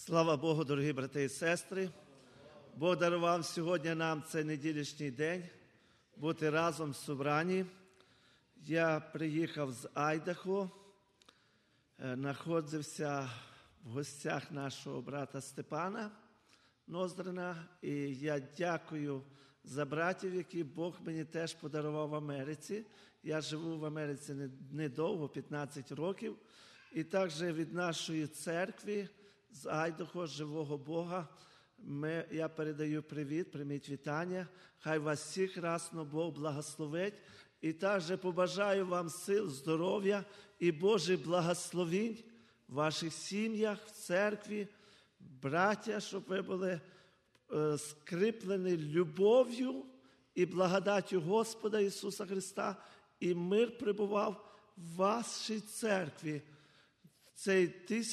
Слава Богу, дорогі брати і сестри! Бог дарував сьогодні нам цей неділішній день бути разом в собранні. Я приїхав з Айдахо, знаходився в гостях нашого брата Степана Ноздрина. І я дякую за братів, які Бог мені теж подарував в Америці. Я живу в Америці недовго, 15 років. І також від нашої церкви з Айдахо, живого Бога, я передаю привіт, прийміть вітання. Хай вас всіх расно Бог благословить. І також побажаю вам сил, здоров'я і Божий благословінь в ваших сім'ях, в церкві, браття, щоб ви були скріплені любов'ю і благодаттю Господа Ісуса Христа, і мир прибував в вашій церкві. В цей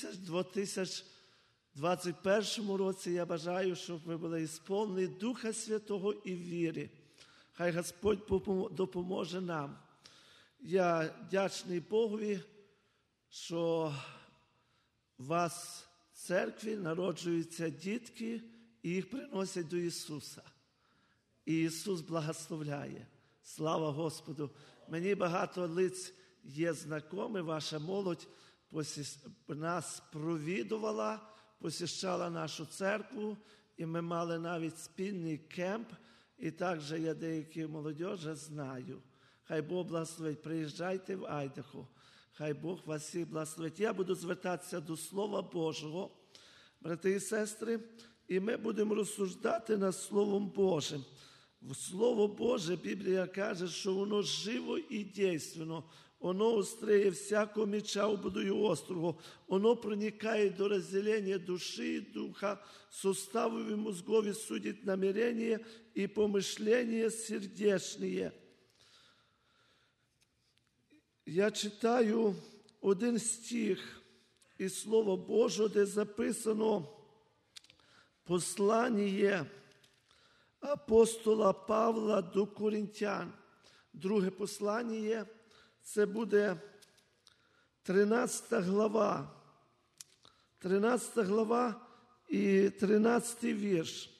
2021 році я бажаю, щоб ви були ісповнені Духа Святого і віри. Хай Господь допоможе нам. Я вдячний Богові, що у вас в церкві народжуються дітки і їх приносять до Ісуса. І Ісус благословляє. Слава Господу! Мені багато лиць є знайомі, ваша молодь нас провідувала, посіщала нашу церкву, і ми мали навіть спільний кемп, і також я деякі молодіжі знаю. Хай Бог благословить, приїжджайте в Айдахо, хай Бог вас всіх благословить. Я буду звертатися до Слова Божого, брати і сестри, і ми будемо розсуждати над Словом Божим. Слово Боже, Біблія каже, що воно живо і дійственно. Воно острее всякого меча ободою острого. Воно проникає до розділення душі і духа, суставов и мозгов, и судит намерения и помышления сердечные. Я читаю один стих із Слова Божого, де записано послання апостола Павла до Коринтян. Друге послання, це буде 13 глава. 13 глава і 13 вірш.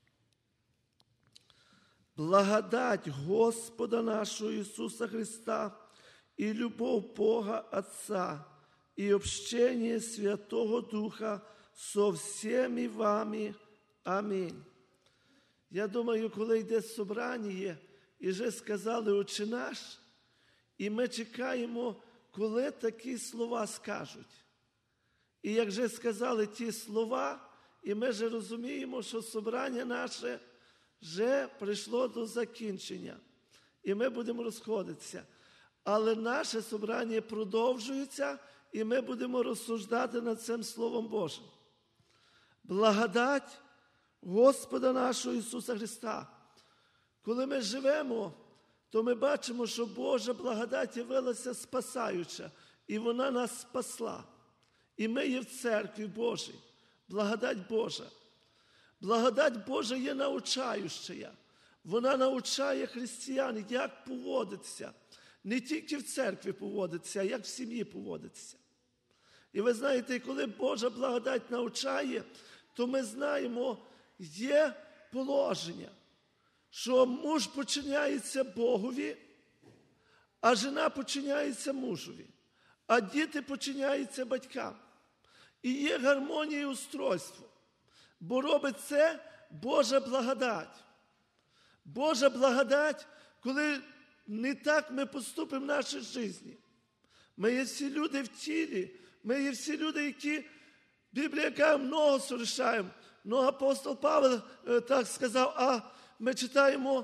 Благодать Господа нашого Ісуса Христа і любов Бога Отца і общение Святого Духа со всеми вами. Амінь. Я думаю, коли йде собрання, і вже сказали «Отче наш», і ми чекаємо, коли такі слова скажуть. І як вже сказали ті слова, і ми вже розуміємо, що собрання наше вже прийшло до закінчення. І ми будемо розходитися. Але наше собрання продовжується, і ми будемо розсуждати над цим Словом Божим. Благодать Господа нашого Ісуса Христа. Коли ми живемо, то ми бачимо, що Божа благодать явилася спасаюча, і вона нас спасла. І ми є в церкві Божій. Благодать Божа. Благодать Божа є научаюча. Вона навчає християн, як поводитися. Не тільки в церкві поводитися, а як в сім'ї поводитися. І ви знаєте, коли Божа благодать навчає, то ми знаємо, є положення, що муж подчиняється Богові, а жена подчиняється мужові, а діти подчиняються батькам. І є гармонія і устройство, бо робить це Божа благодать. Божа благодать, коли не так ми поступимо в нашій житті. Ми є всі люди в тілі, ми є всі люди, які, Біблія каже, много совершаємо. Но апостол Павел так сказав, а ми читаємо,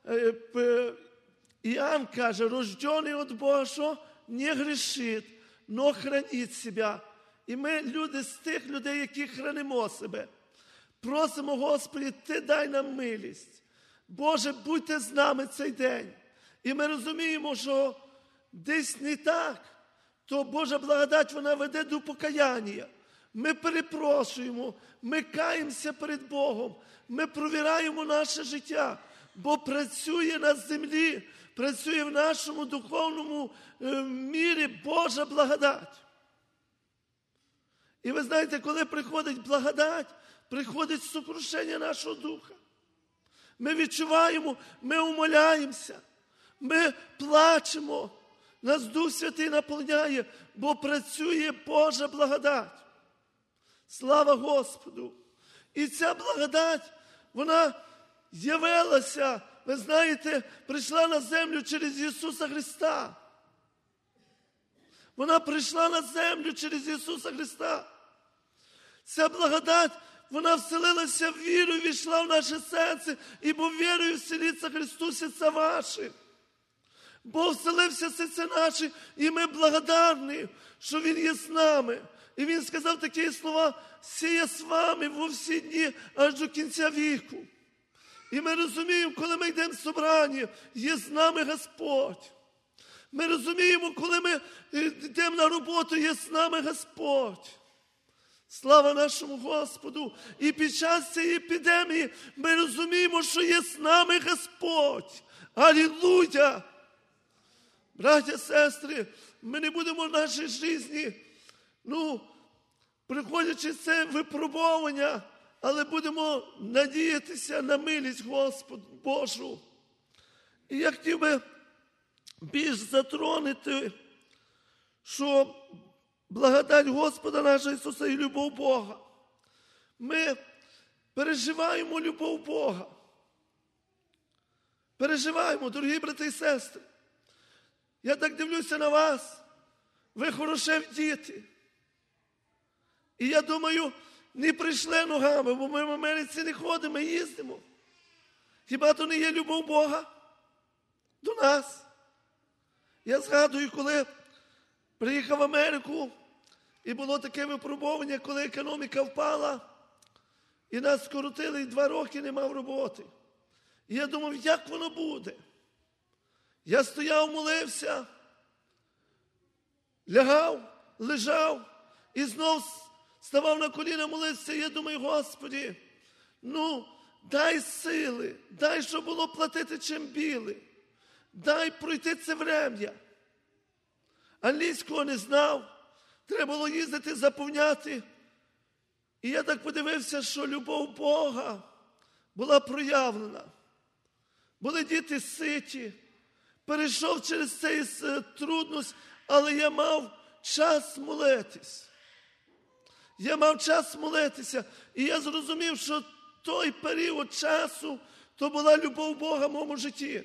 Іоанн каже, рождений від Бога, що не грішить, но хранить себе. І ми люди з тих людей, які хранимо себе. Просимо, Господи, Ти дай нам милість. Боже, будьте з нами цей день. І ми розуміємо, що десь не так, то Божа благодать, вона веде до покаяння. Ми перепрошуємо, ми каємося перед Богом, ми провіраємо наше життя, бо працює на землі, працює в нашому духовному мірі Божа благодать. І ви знаєте, коли приходить благодать, приходить сокрушення нашого духа. Ми відчуваємо, ми умоляємося, ми плачемо. Нас Дух Святий наповняє, бо працює Божа благодать. Слава Господу! І ця благодать, вона з'явилася, ви знаєте, прийшла на землю через Ісуса Христа. Вона прийшла на землю через Ісуса Христа. Ця благодать, вона вселилася в віру і війшла в наше серце, і бо вірою вселиться Христу серця ваші. Бог вселився в серця наші, і ми благодарні, що Він є з нами. І Він сказав такі слова: «Сія з вами во всі дні, аж до кінця віку». І ми розуміємо, коли ми йдемо в собрання, є з нами Господь. Ми розуміємо, коли ми йдемо на роботу, є з нами Господь. Слава нашому Господу! І під час цієї епідемії ми розуміємо, що є з нами Господь. Алілуя! Браття, сестри, ми не будемо в нашій житті, приходячи це випробування, але будемо надіятися на милість Господу Божу. І я хотів би більш затронути, що благодать Господа нашого Ісуса і любов Бога. Ми переживаємо любов Бога. Переживаємо, дорогі брати і сестри. Я так дивлюся на вас. Ви хороші діти. І я думаю, не прийшли ногами, бо ми в Америці не ходимо, ми їздимо. Хіба то не є любов Бога до нас? Я згадую, коли приїхав в Америку, і було таке випробування, коли економіка впала, і нас скоротили, і 2 роки не мав роботи. І я думав, як воно буде? Я стояв, молився, лягав, лежав, і знов ставав на коліна, молився. І я думаю, Господи, дай сили, дай, щоб було платити чим біли. Дай пройти це врем'я. Англійського не знав, треба було їздити, заповняти. І я так подивився, що любов Бога була проявлена. Були діти ситі, перейшов через цей трудність, але я мав час молитись. Я мав час молитися, і я зрозумів, що той період часу, то була любов Бога в моєму житті.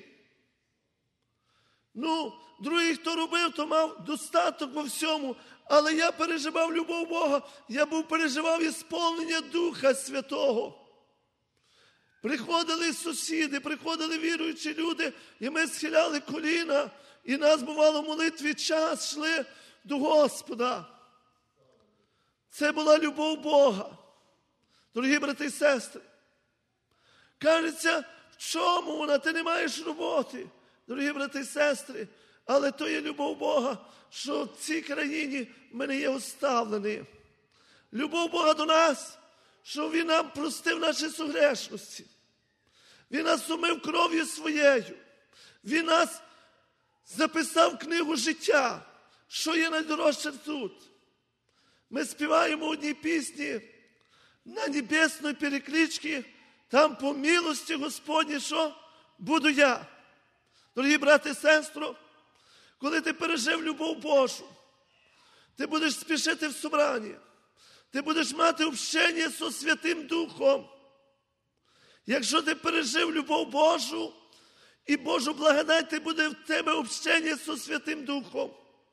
Другий, хто робив, то мав достаток во всьому, але я переживав любов Бога, я переживав ісполнення Духа Святого. Приходили сусіди, приходили віруючі люди, і ми схиляли коліна, і нас, бувало, в молитві час йшли до Господа. Це була любов Бога. Дорогі брати і сестри, кажеться, в чому вона? Ти не маєш роботи. Дорогі брати і сестри, але то є любов Бога, що в цій країні ми не є оставлені. Любов Бога до нас, що Він нам простив наші согрешності. Він нас умив кров'ю своєю. Він нас записав в книгу життя, що є найдорожче тут. Ми співаємо одній пісні на небесної перекличці, там по милості Господній, що буду я. Дорогі брати і сестри, коли ти пережив любов Божу, ти будеш спішити в собрання, ти будеш мати общення зі Святим Духом. Якщо ти пережив любов Божу і Божу благодать, ти буде в тебе общення зі Святим Духом.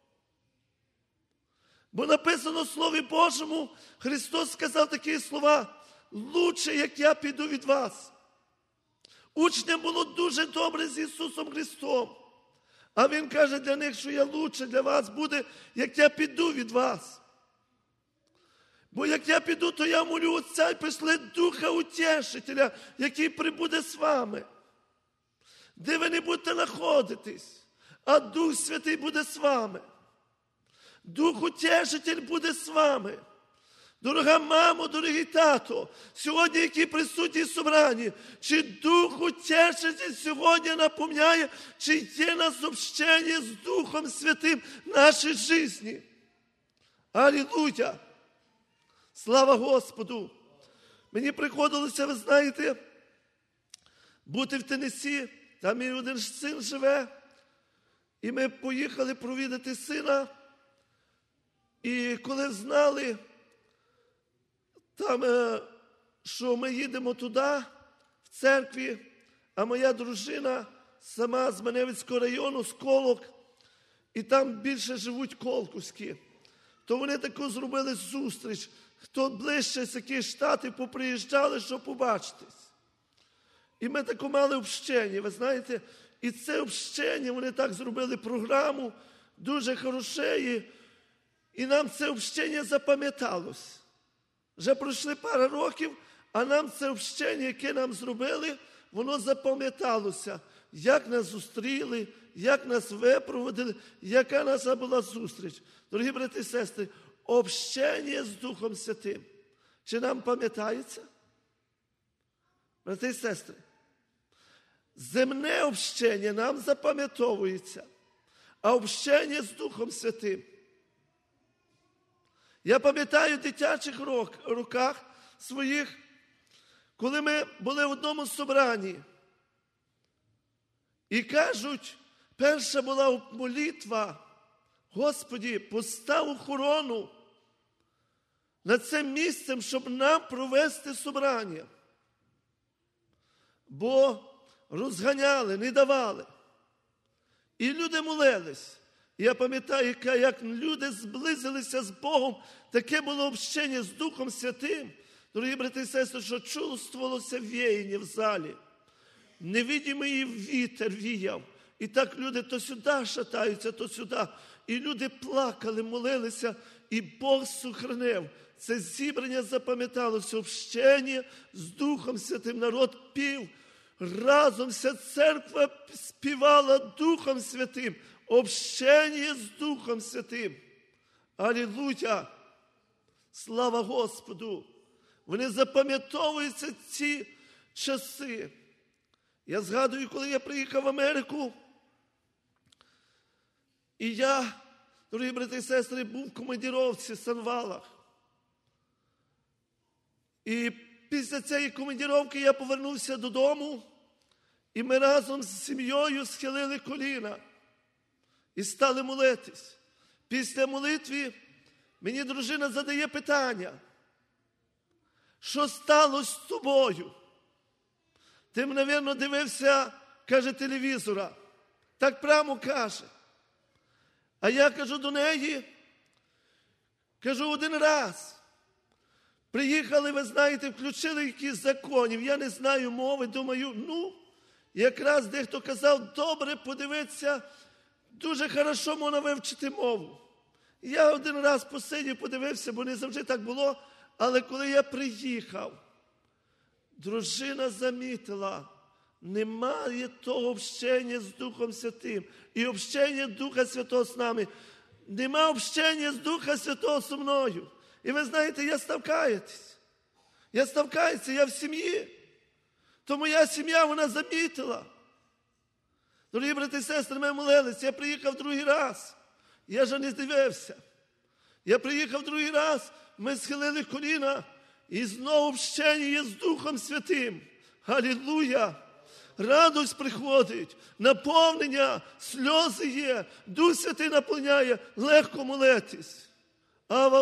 Бо написано в Слові Божому, Христос сказав такі слова: «Лучше, як я піду від вас». Учням було дуже добре з Ісусом Христом. А Він каже для них, що я лучше для вас буде, як я піду від вас. Бо як я піду, то я молю Отця і пішле Духа Утішителя, який прибуде з вами. Де ви не будете знаходитись, а Дух Святий буде з вами. Дух Утішитель буде з вами. Дорога мамо, дорогий тато, сьогодні, які присутні в собранні, чи Дух Утішитель сьогодні наповняє, чи є нас общення з Духом Святим в нашій житті? Алілуя! Слава Господу! Мені приходилося, ви знаєте, бути в Теннессі, там мій один син живе, і ми поїхали провідати сина, і коли знали, там, що ми їдемо туди, в церкві, а моя дружина сама з Маневицького району, з Колок, і там більше живуть колківські, то вони таку зробили зустріч. Хто ближче з яких штатів поприїжджали, щоб побачитись. І ми таку мали общення, ви знаєте, і це общення, вони так зробили програму, дуже хороше, і нам це общення запам'яталось. Вже пройшли пару років, а нам це общення, яке нам зробили, воно запам'яталося. Як нас зустріли, як нас випроводили, яка наша була зустріч. Дорогі брати і сестри, общення з Духом Святим. Чи нам пам'ятається? Брати і сестри, земне общення нам запам'ятовується, а общення з Духом Святим. Я пам'ятаю в дитячих роках своїх, коли ми були в одному собранні. І кажуть, перша була молитва: Господи, постав охорону над цим місцем, щоб нам провести собрання. Бо розганяли, не давали. І люди молились. Я пам'ятаю, як люди зблизилися з Богом, таке було общення з Духом Святим. Дорогі брати і сестри, що чувствувалося віяння в залі. Невидимий вітер віяв. І так люди то сюди шатаються, то сюди. І люди плакали, молилися, і Бог сохранив. Це зібрання запам'яталося, общення з Духом Святим. Народ пів, разом вся церква співала Духом Святим. Общення з Духом Святим. Алілуя! Слава Господу! Вони запам'ятовуються ці часи. Я згадую, коли я приїхав в Америку, і я, дорогі брати і сестри, був в командировці в Санвалах. І після цієї командировки я повернувся додому, і ми разом з сім'єю схилили коліна і стали молитись. Після молитви мені дружина задає питання: що сталося з тобою? Ти, мабуть, дивився, каже, телевізора. Так прямо каже. А я кажу до неї, кажу, один раз приїхали, ви знаєте, включили якісь законів, я не знаю мови, думаю, якраз дехто казав, добре подивитися, дуже хорошо можна вивчити мову. Я один раз посидів, подивився, бо не завжди так було, але коли я приїхав, дружина замітила, немає того общення з Духом Святим. І общення Духа Святого з нами. Нема общення з Духа Святого зі мною. І ви знаєте, я став каятись. Я в сім'ї. То моя сім'я, вона замітила. Дорогі брати і сестри, ми молилися. Я приїхав другий раз. Я ж не дивився. Я приїхав другий раз, ми схилили коліна. І знову общення є з Духом Святим. Алілуя! Радость приходить, наповнення, сльози є, Дух Святий наповняє, легко молитись. Ава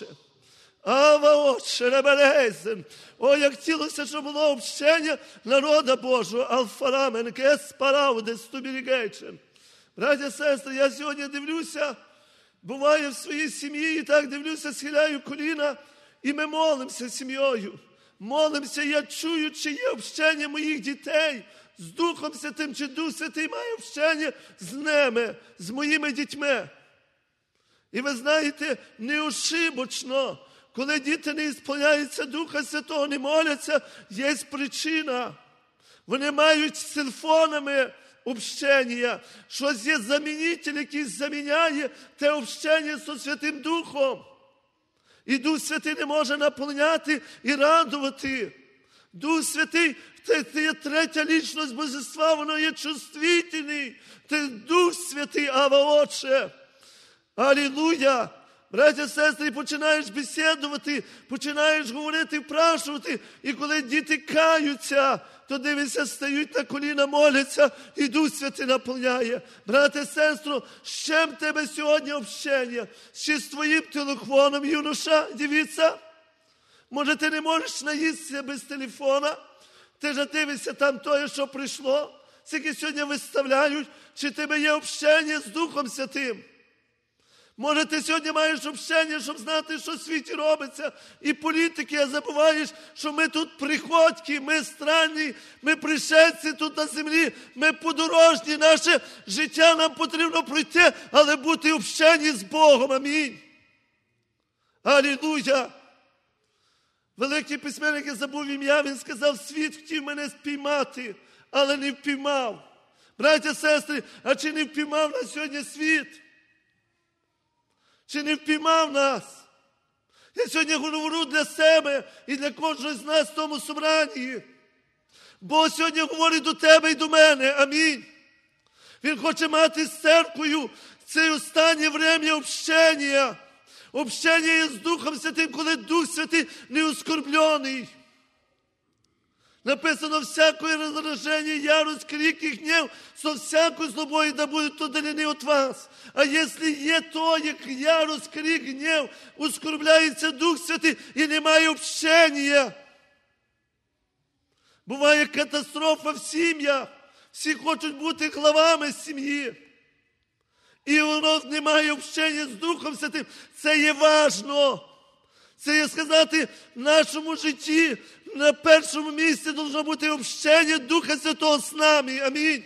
Отче, ребелезен. О, як хотілося, щоб було общення народа Божого, алфарамен, кес параудес, тубірігейчен. Браті, сестри, я сьогодні дивлюся, буває в своїй сім'ї, і так дивлюся, схиляю коліна, і ми молимося сім'єю. Молимося, я чую, чи є общення моїх дітей з Духом Святим, чи Дух Святий має общення з ними, з моїми дітьми. І ви знаєте, неошибочно, коли діти не ісполняються Духа Святого, не моляться, є причина. Вони мають з телефонами общення, щось є замінитель, який заміняє те общення з Святим Духом. І Дух Святий не може наповняти і радувати. Дух Святий, це є третя лічність Божества, воно є чувствительний. Це Дух Святий, Ава Отче. Алілуя! Браття, сестри, починаєш бесідувати, починаєш говорити, впрашувати. І коли діти каються, то дивишся, стають на коліна, моляться, і Дух Святий наповняє. Брате, сестро, з чим тебе сьогодні общення? Чи з твоїм телефоном, юноша, дивіться? Може, ти не можеш наїстися без телефона? Ти ж дивишся там те, що прийшло? Скільки сьогодні виставляють? Чи тебе є общення з Духом Святим? Може, ти сьогодні маєш общення, щоб знати, що в світі робиться. І політики, а забуваєш, що ми тут приходьки, ми странні, ми пришельці тут на землі, ми подорожні, наше життя нам потрібно пройти, але бути в общенні з Богом. Амінь. Алілуя. Великий письменник, я забув ім'я, він сказав, світ хотів мене спіймати, але не впіймав. Браття, сестри, а чи не впіймав нас сьогодні світ? Чи не впіймав нас? Я сьогодні говорю для себе і для кожного з нас в тому собранні. Бог сьогодні говорить до тебе і до мене. Амінь. Він хоче мати з церквою це останнє время общення. Общення є з Духом Святим, коли Дух Святий не оскорблений. Написано, всякое раздражение, ярость, крик и гнев, со всякой злобою да будут удалены от вас. А если є то, як ярость, крик, гнев, оскорбляється Дух Святий і немає общення. Буває катастрофа в сім'ях. Всі хочуть бути главами сім'ї. І воно немає общення з Духом Святим. Це є важно. Це є сказати, в нашому житті на першому місці должно бути общення Духа Святого з нами. Амінь.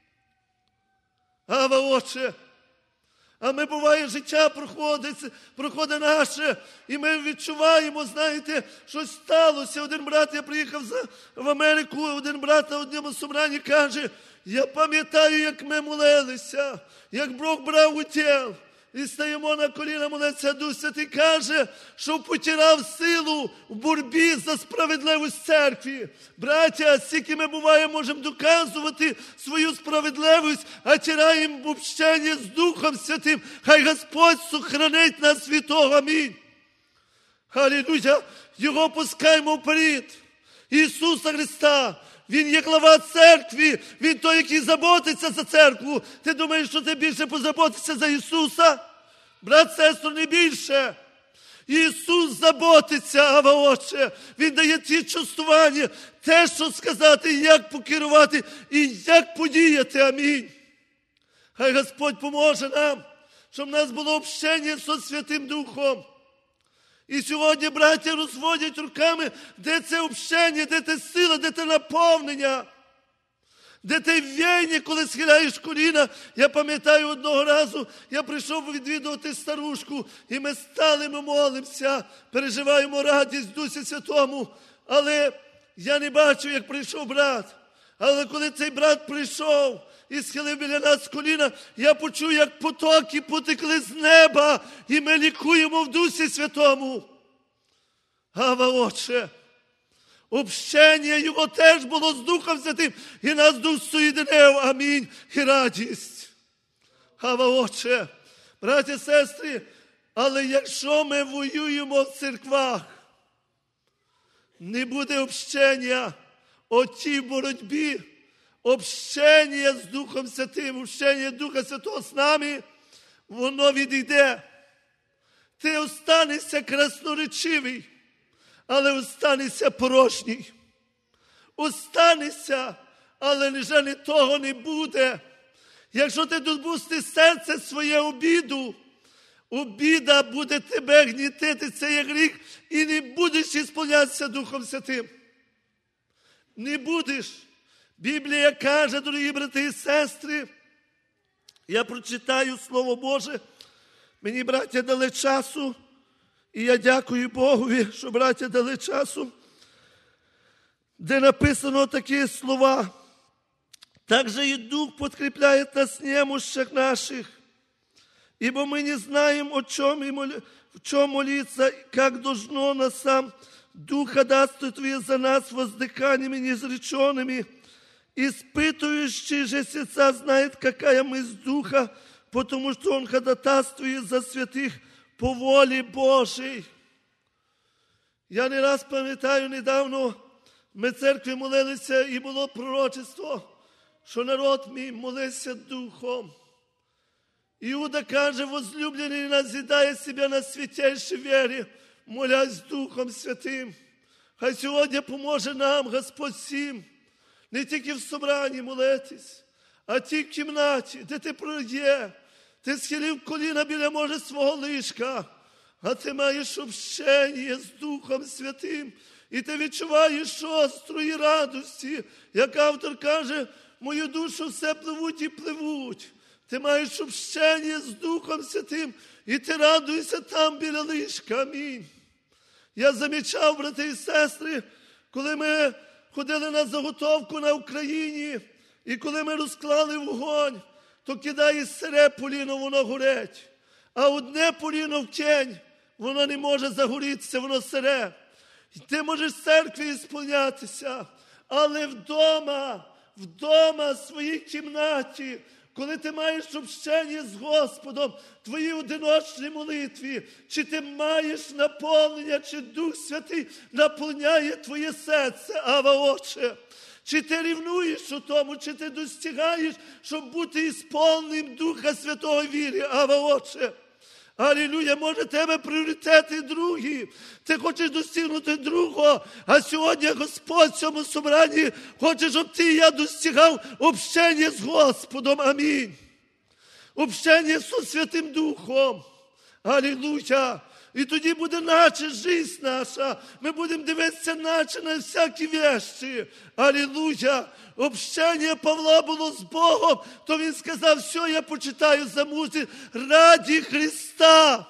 Ава, Отче. А ми, буває, життя проходить наше, і ми відчуваємо, знаєте, щось сталося. Один брат, я приїхав в Америку, один брат на одному собранні каже, я пам'ятаю, як ми молилися, як Бог брав уділ. І стаємо на коліна, молиться, Дух Святий каже, що потирав силу в боротьбі за справедливість церкві. Браття, скільки ми буває, можемо доказувати свою справедливість, а тираємо в общенні з Духом Святим. Хай Господь сохранить нас від того. Амінь. Алілуя. Його пускаємо вперед. Ісуса Христа. Він є глава церкви, Він той, який заботиться за церкву. Ти думаєш, що ти більше позаботишся за Ісуса? Брат, сестро, не більше. Ісус заботиться, Ава, Отче. Він дає ті чувствування, те, що сказати, як покерувати і як подіяти. Амінь. Хай Господь поможе нам, щоб в нас було общення з Святим Духом. І сьогодні браття розводять руками, де це общення, де це сила, де це наповнення, де те в'єння, коли схиляєш коліна. Я пам'ятаю, одного разу я прийшов відвідувати старушку, і ми стали, ми молимося, переживаємо радість в Дусі Святому. Але я не бачив, як прийшов брат. Але коли цей брат прийшов і схилив біля нас коліна, я почув, як потоки потекли з неба, і ми лікуємо в Дусі Святому. Ава, Отче, общення його теж було з Духом Святим, і нас Дух соєдинив. Амінь. І радість. Ава, Отче, браті, сестри, але якщо ми воюємо в церквах, не буде общення о тій боротьбі, общення з Духом Святим, общення Духа Святого з нами, воно відійде. Ти останешся красноречивий, але останешся порожній. Останешся, але не того не буде. Якщо ти допустиш серце своє обіду, обіда буде тебе гнітити, це є гріх, і не будеш ісполнятися Духом Святим. Не будеш. Біблія каже, дорогі брати і сестри, я прочитаю Слово Боже, мені браття дали часу, і я дякую Богові, що браття дали часу, де написано такі слова. Также и Дух подкрепляет нас в немощах наших, ибо мы не знаем, в чем молиться, как должно нас сам Дух ходатайствует за нас воздыханиями неизреченными. Испытывающий же сердца знает, какая мысль Духа, потому что Он ходатайствует за святых по волі Божій. Я не раз пам'ятаю, недавно ми в церкві молилися, і було пророчество, що народ мій молився духом. Иуда каже: возлюбленный назидая себя на святейшей вере, молясь Духом Святим. Хай сьогодні поможе нам Господь всім, не тільки в собранні молитись, а ті в кімнаті, де ти є. Ти схилив коліна біля, може, свого ліжка, а ти маєш общення з Духом Святим. І ти відчуваєш острої радості, як автор каже: мою душу все пливуть і пливуть. Ти маєш общення з Духом Святим, і ти радуєшся там біля ліжка. Амінь. Я замічав, брати і сестри, коли ми ходили на заготовку на Україні, і коли ми розклали вогонь, то кидає сире поліно, воно горить. А одне поліно в тінь, воно не може загорітися, воно сире. І ти можеш в церкві ісполнятися, але вдома, в своїй кімнаті, коли ти маєш общення з Господом, в твоїй одиночній молитві, чи ти маєш наповнення, чи Дух Святий наповняє твоє серце, Ава, Отче. Чи ти рівнуєш у тому, чи ти достигаєш, щоб бути ісполненим Духа Святого вірі, Ава, Отче. Алілуя, може тебе пріоритети другі. Ти хочеш достигнути другого, а сьогодні Господь в цьому собранні хоче, щоб ти і я достигав общення з Господом. Амінь. Общення з Святим Духом. Алілуя. І тоді буде наче життя наша. Ми будемо дивитися наче на всякі вещі. Алілуя. Общення Павла було з Богом, то він сказав: все, я почитаю за мудрість раді Христа.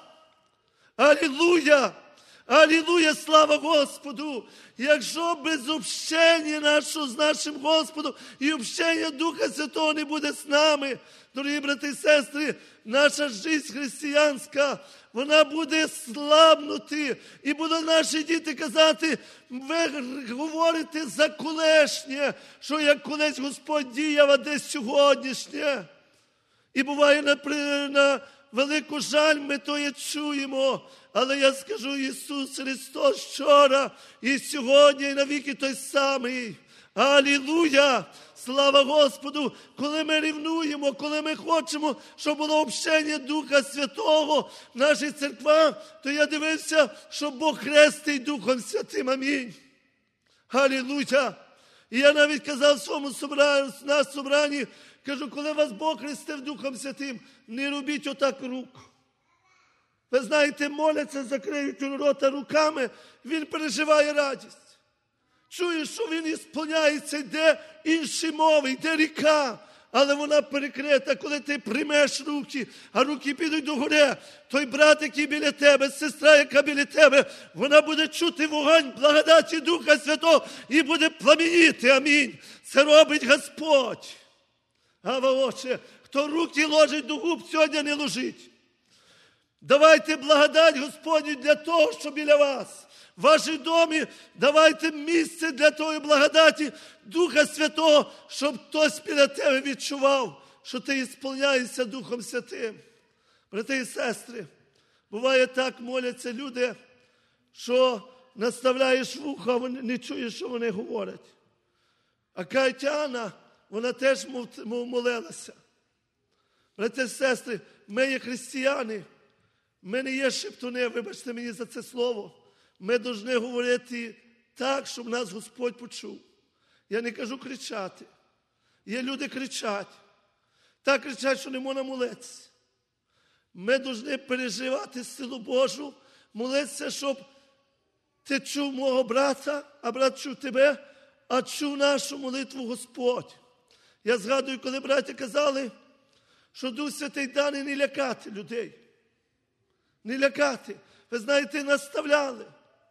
Алілуя. Алілуя, слава Господу! Якщо без общення нашого з нашим Господом і общення Духа Святого не буде з нами, дорогі брати і сестри, наша життя християнська, вона буде слабнути. І будуть наші діти казати: ви говорите за колишнє, що як колись Господь діяв, а десь сьогоднішнє. І буває на велику жаль, ми то і чуємо. Але я скажу, Ісус Христос вчора і сьогодні, і навіки той самий. Алілуя! Слава Господу! Коли ми рівнуємо, коли ми хочемо, щоб було общення Духа Святого в нашій церкві, то я дивився, що Бог хрестить Духом Святим. Амінь. Алілуя! І я навіть казав в своєму собранні, кажу, коли вас Бог хрестив Духом Святим, не робіть отак рук. Ви знаєте, моляться, закриють рота руками, він переживає радість. Чує, що він ісполняється, йде інші мови, йде ріка, але вона перекрита. Коли ти приймеш руки, а руки підуть догори, той брат, який біля тебе, сестра, яка біля тебе, вона буде чути вогонь благодаті Духа Святого і буде пламеніти. Амінь. Це робить Господь. Ава, Отче, хто руки ложить до губ, сьогодні не ложить. Давайте благодать Господню для того, що біля вас. В вашій домі давайте місце для тої благодаті Духа Святого, щоб хтось біля тебе відчував, що ти ісполняєшся Духом Святим. Брати і сестри, буває так, моляться люди, що наставляєш вуха, а не чуєш, що вони говорять. А Катяна, вона теж молилася. Брати і сестри, ми є християни, ми не є шептуни, вибачте мені за це слово. Ми повинні говорити так, щоб нас Господь почув. Я не кажу кричати. Є люди кричать. Так кричать, що не можна молитися. Ми повинні переживати силу Божу, молитися, щоб ти чув мого брата, а брат чув тебе, а чув нашу молитву Господь. Я згадую, коли браті казали, що Дух Святий даний не лякати людей. Не лякати. Ви знаєте, наставляли.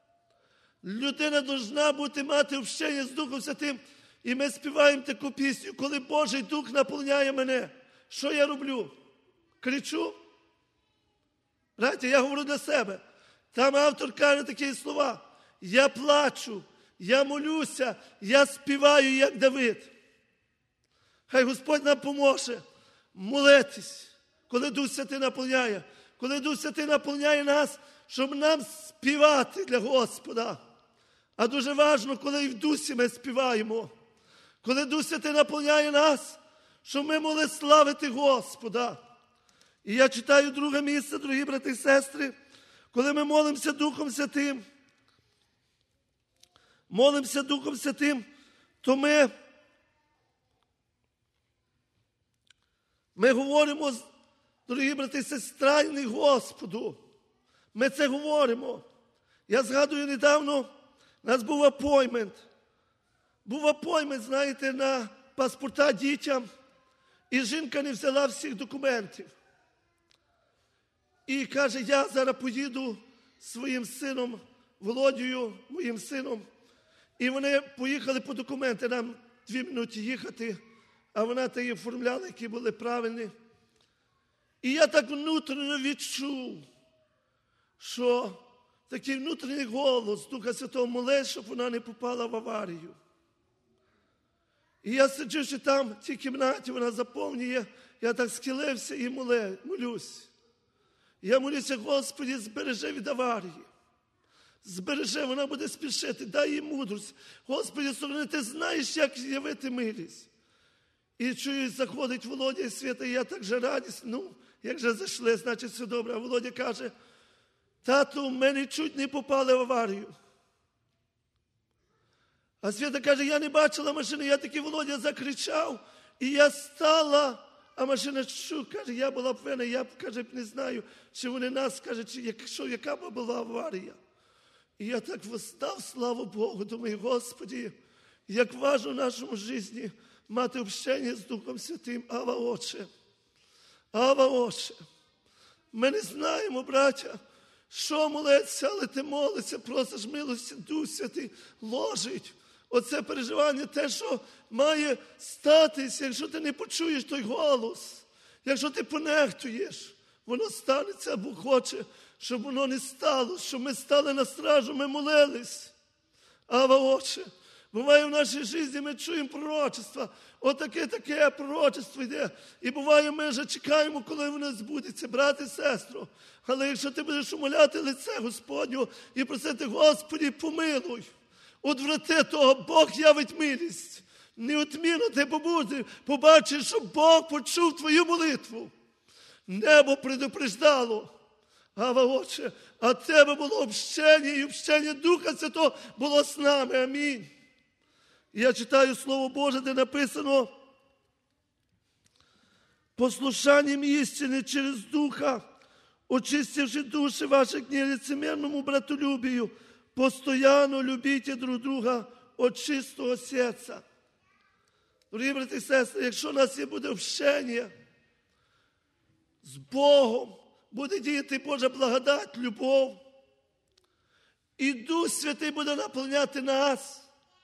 Людина повинна мати общення з Духом Святим. І ми співаємо таку пісню, коли Божий Дух наповняє мене. Що я роблю? Кричу? Браті, я говорю для себе. Там автор каже такі слова. Я плачу, я молюся, я співаю, як Давид. Хай Господь нам поможе молитись, коли Дух Святий наповняє. коли Дух Святий наповняє нас, щоб нам співати для Господа. А дуже важливо, коли і в дусі ми співаємо. Коли Дух Святий наповняє нас, щоб ми могли славити Господа. І я читаю друге місце, дорогі брати і сестри, коли ми молимося Духом Святим, то ми говоримо, дорогі брати і сестри, страйний Господу. Ми це говоримо. Я згадую недавно, у нас був апоймент. Знаєте, на паспорта дітям. І жінка не взяла всіх документів. І каже, я зараз поїду з своїм сином, Володією, моїм сином. І вони поїхали по документи, нам 2 минути їхати, а вона та її оформляла, які були правильні. І я так внутрішньо відчув, що такий внутрішній голос Духа Святого молить, щоб вона не попала в аварію. І я сиджу там, в тій кімнаті, вона заповнює, я так схилився і молюсь. Я молюся, Господи, збережи від аварії. Збережи, вона буде спішити, дай їй мудрість. Господи, сторони, ти знаєш, як явити милість. І чую, заходить Володя і Свята, і я так же радість, як же зайшли, значить все добре. А Володя каже, тату, в мене чуть не попали в аварію. А Свята каже, я не бачила машини, я таки, Володя, закричав, і я стала, а машина каже, я була б винна, я каже, не знаю, чи вони нас, каже, чи яка б була аварія. І я так воздав, слава Богу, думаю, Господи, як важно в нашому житті мати общення з Духом Святим. Ава, Отче. Ава, Отче. Ми не знаємо, браття, що молиться, але ти молишся, просиш милості, Дух Святий ложить. Оце переживання, те, що має статись, якщо ти не почуєш той голос, якщо ти понехтуєш, воно станеться, Бог хоче, щоб воно не стало, щоб ми стали на стражу, ми молились. Ава, Отче, буває в нашій житті, ми чуємо пророчества, отаке пророчество йде, і буває, ми вже чекаємо, коли воно збудеться, брат і сестро. Але якщо ти будеш умоляти лице Господнього і просити, Господи, помилуй, одврати того, Бог явить милість. Неодмінно ти побачиш, що Бог почув твою молитву. Небо предупреждало. Ава, Отче, а тебе було общення, і общення Духа Святого було з нами. Амінь. І я читаю Слово Боже, де написано, послушанням істини через Духа, очистивши душі ваші к нелицемерному братолюбию, постоянно любите друг друга от чистого серця. Дорогі брати і сестри, якщо у нас буде общення з Богом, буде діяти Божа благодать, любов, і Дух Святий буде наповняти нас,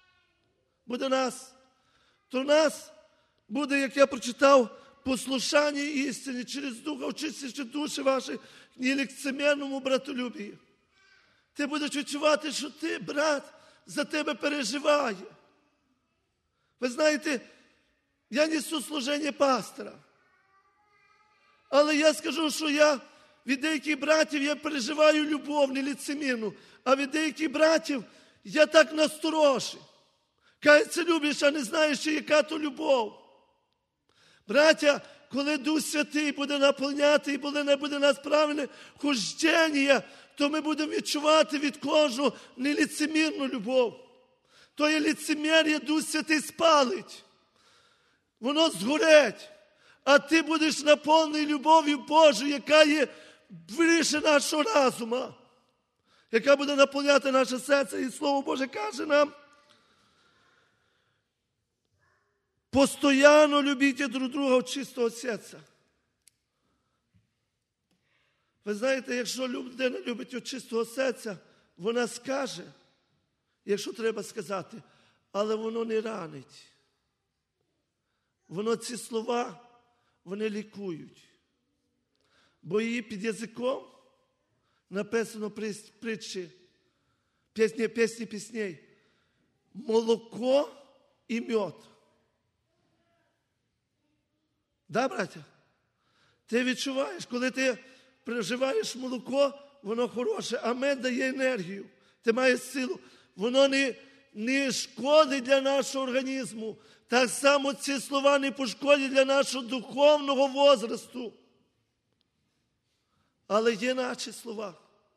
то нас буде, як я прочитав, послушання істині через Духа, очистивши душі ваші к нелицемерному братолюбію. Ти будеш відчувати, що ти, брат, за тебе переживає. Ви знаєте, я несу служіння пастора. Але я скажу, що я від деяких братів я переживаю любов нелицемірну, а від деяких братів я так насторожий. Кається, любиш, а не знаєш, яка то любов. Браття, коли Дух Святий буде наповняти і буде нас правильне хождення, то ми будемо відчувати від кожного нелицемірну любов. То є лицемір'я, Дух Святий спалить. Воно згорить. А ти будеш наповнений любов'ю Божою, яка є вище нашого разума, яка буде наповняти наше серце. І Слово Боже каже нам, постоянно любіть друг друга від чистого серця. Ви знаєте, якщо людина любить від чистого серця, вона скаже, якщо треба сказати, але воно не ранить. Воно ці слова, вони лікують. Бо її під язиком написано притчі, пісні пісней, молоко і мед. Да, браття? Ти відчуваєш, коли ти приживаєш молоко, воно хороше, а мед дає енергію. Ти маєш силу. Воно не шкодить для нашого організму. Так само ці слова не пошкодять для нашого духовного возрасту. Але є наші слова.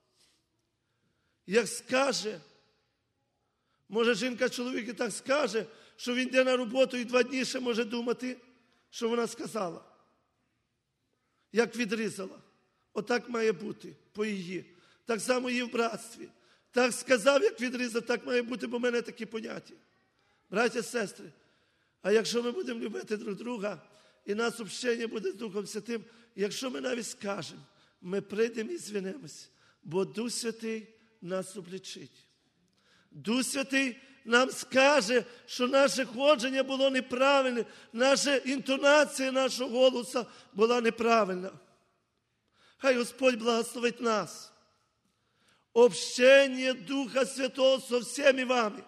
Як скаже, може жінка чоловік і так скаже, що він йде на роботу і 2 дні ще може думати, що вона сказала. Як відрізала. Отак має бути по її. Так само і в братстві. Так сказав, як відрізав, так має бути, бо в мене такі поняття. Браття, сестри, а якщо ми будемо любити друг друга, і нас общення буде з Духом Святим, якщо ми навіть скажемо, ми прийдемо і звінемось, бо Дух Святий нас обличить. Дух Святий нам скаже, що наше ходження було неправильне, наша інтонація нашого голосу була неправильна. Хай Господь благословить нас. Общення Духа Святого со всіми вами.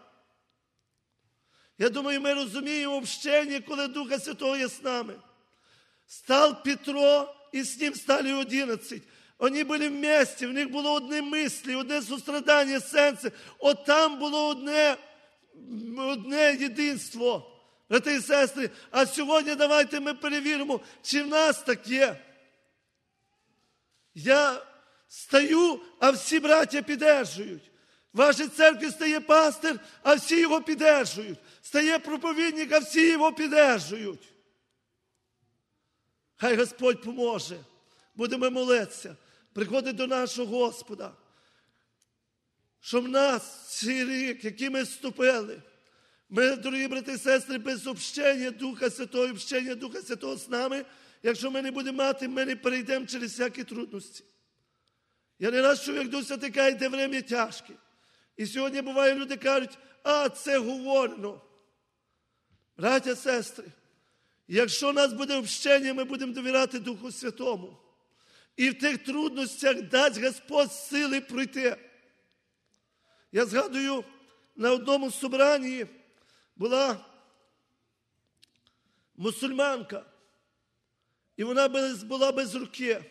Я думаю, ми розуміємо общення, коли Духа Святого є з нами. Став Петро, і з ним стали 11. Вони були вместе, в них було одне мислі, одне сострадання, серце. От там було одне єдинство. Брати і сестри, а сьогодні давайте ми перевіримо, чи в нас так є. Я стою, а всі браття піддержують. В вашій церкві стає пастир, а всі його піддержують. Стає проповідник, а всі його піддержують. Хай Господь поможе. Будемо молитися. Приходить до нашого Господа. Щоб нас цей рік, який ми вступили, ми, дорогі брати і сестри, без общення Духа Святого, общення Духа Святого з нами, якщо ми не будемо мати, ми не перейдемо через всякі трудності. Я не раз чув, як Дух Святий каже, йде время тяжке. І сьогодні буває, люди кажуть, це говорено. Браття, сестри, якщо у нас буде общення, ми будемо довіряти Духу Святому. І в тих трудностях дасть Господь сили пройти. Я згадую, на одному собранні була мусульманка. І вона була без руки.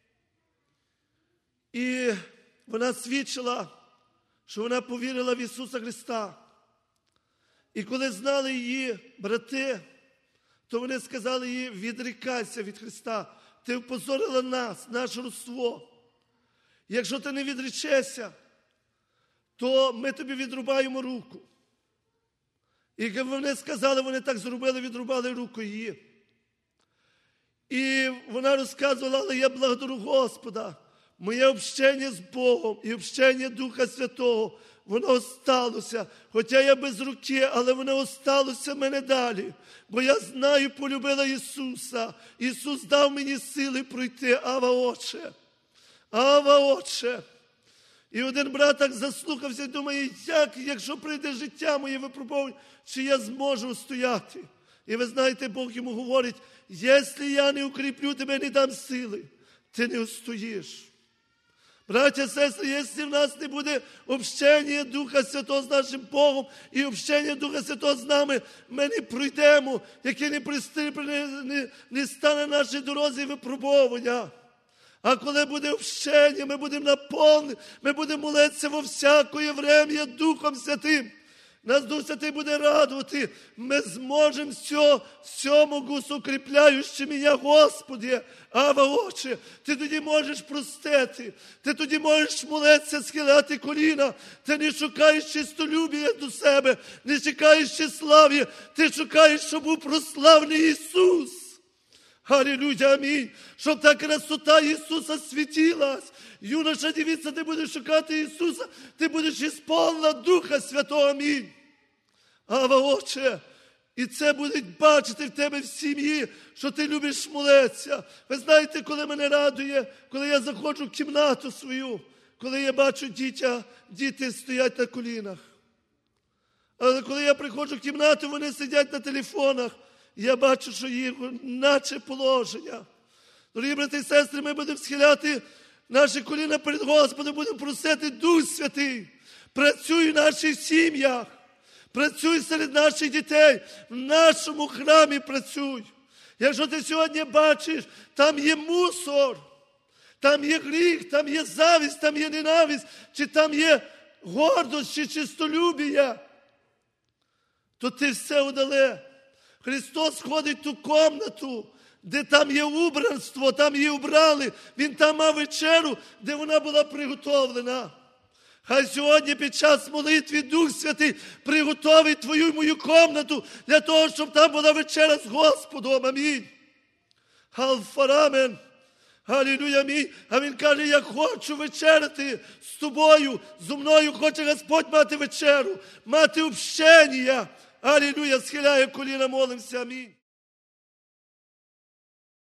І вона свідчила, що вона повірила в Ісуса Христа. І коли знали її брати, то вони сказали їй, відрікайся від Христа. Ти впозорила нас, наше родство. Якщо ти не відречешся, то ми тобі відрубаємо руку. І як вони сказали, вони так зробили, відрубали руку її. І вона розказувала, але я благодарю Господа. Моє общення з Богом і общення Духа Святого, воно осталося. Хоча я без руки, але воно осталося в мене далі. Бо я знаю, полюбила Ісуса. Ісус дав мені сили пройти. Ава, Отче! Ава, Отче! І один брат так заслухався і думає, якщо прийде життя моє випробовування, чи я зможу стояти? І ви знаєте, Бог йому говорить, якщо я не укріплю тебе, не дам сили, ти не устоїш. Браття, сестри, якщо в нас не буде общення Духа Святого з нашим Богом і общення Духа Святого з нами, ми не пройдемо, яке не стане на нашій дорозі випробовування. А коли буде общення, ми будемо наповнені, ми будемо молитися во всякое время Духом Святим. Нас Дух Святий буде радувати. Ми зможемо всьому укріпляючи мене, Господи. Ава, Отче, ти тоді можеш простити. Ти тоді можеш молитися, схиляти коліна. Ти не шукаєш чистолюбія до себе, не шукаєш слави. Ти шукаєш, щоб був прославлений Ісус. Алілуя, амінь. Щоб та красота Ісуса світилась. Юноша, дивіться, ти будеш шукати Ісуса, ти будеш ісполнена Духа Святого, амінь. Ава, Отче, і це будуть бачити в тебе в сім'ї, що ти любиш молитися. Ви знаєте, коли мене радує, коли я заходжу в кімнату свою, коли я бачу діти стоять на колінах. Але коли я приходжу в кімнату, вони сидять на телефонах, я бачу, що їх наче положення. Дорогі брати і сестри, ми будемо схиляти наші коліна перед Господом, будемо просити Дух Святий. Працюй в наших сім'ях, працюй серед наших дітей, в нашому храмі працюй. Якщо ти сьогодні бачиш, там є мусор, там є гріх, там є завість, там є ненависть, чи там є гордость, чи чистолюбія, то ти все удале. Христос ходить в ту комнату, де там є убранство, там її убрали. Він там мав вечерю, де вона була приготовлена. Хай сьогодні під час молитви Дух Святий приготовить твою і мою комнату для того, щоб там була вечеря з Господом. Амінь. Алфарамен. Алілуя, амінь. А він каже, я хочу вечеряти з тобою, зо мною хоче Господь мати вечерю, мати общення. Алілуя, схиляє коліна, молимося, амінь.